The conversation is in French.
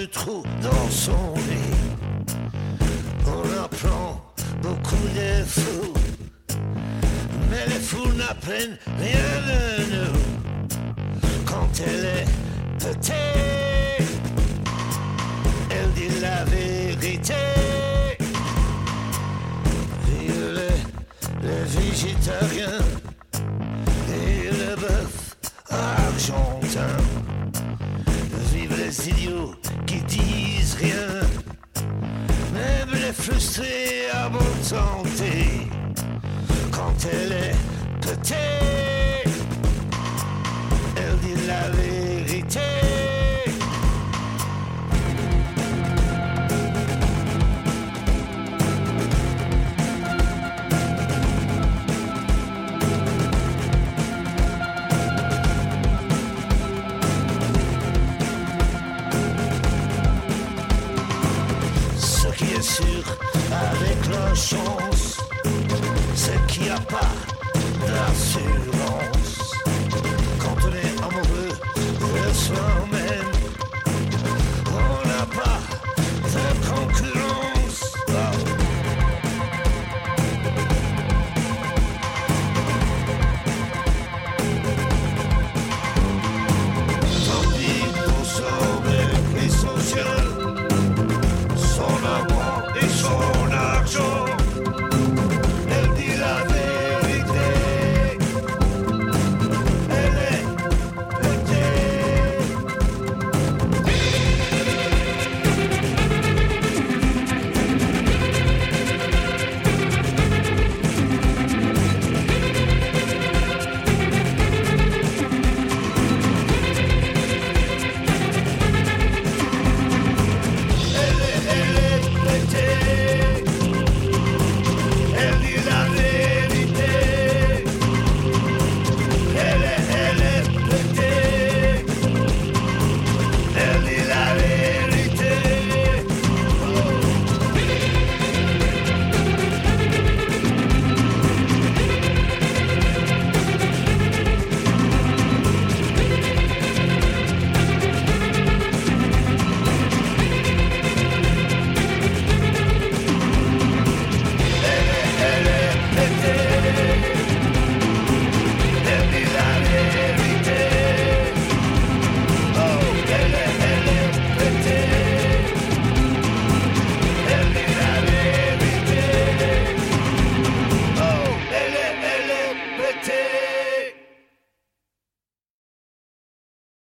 de trous dans son lit. On apprend beaucoup de fous, mais les fous n'apprennent rien de nous. Quand elle est petite, elle dit la vérité. Vive les végétariens et le bœuf argentin. Vive les idiots qui disent rien, même les frustrés à bonne santé. Quand elle est petite, elle dit la vérité. Ce qui est sûr avec la chance, c'est qu'il n'y a pas d'assurance.